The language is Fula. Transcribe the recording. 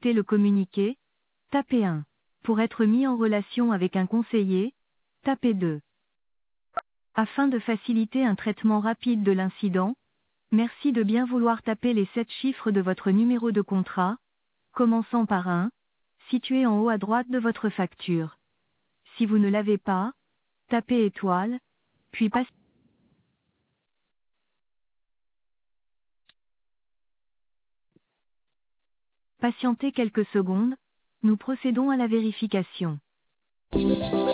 souhaitez le communiquer, tapez 1. Pour être mis en relation avec un conseiller, tapez 2. Afin de faciliter un traitement rapide de l'incident, merci de bien vouloir taper les 7 chiffres de votre numéro de contrat, commençant par 1, situé en haut à droite de votre facture. Si vous ne l'avez pas, tapez étoile, puis patientez quelques secondes, nous procédons à la vérification.